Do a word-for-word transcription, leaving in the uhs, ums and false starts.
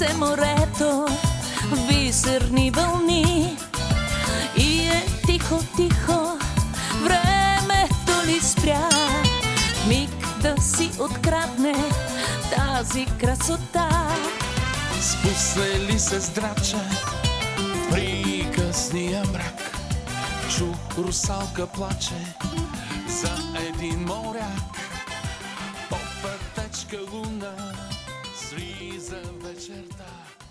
се морето, бисерни вълни и е тихо, тихо, времето ли спря, миг да си открадне тази красота. Спусне ли се здраче в приказния мрак, чу русалка плаче за един моряк. По пътечка луна слиза вечерта.